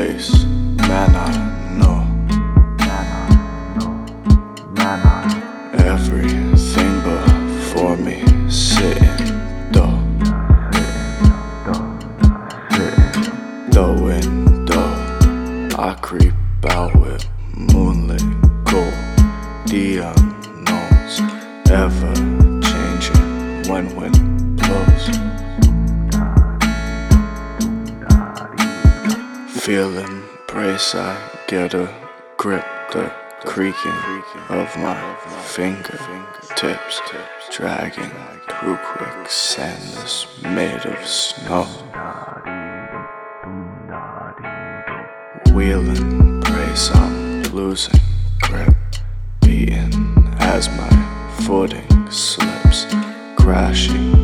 place, man I know. Everything before me sitting though. The window I creep out with moonlit gold. The unknowns ever changing when wind blows. Feeling brace, I get a grip. The creaking of my fingertips dragging through quicksand that's made of snow. Wheeling brace, I'm losing grip, beating as my footing slips, crashing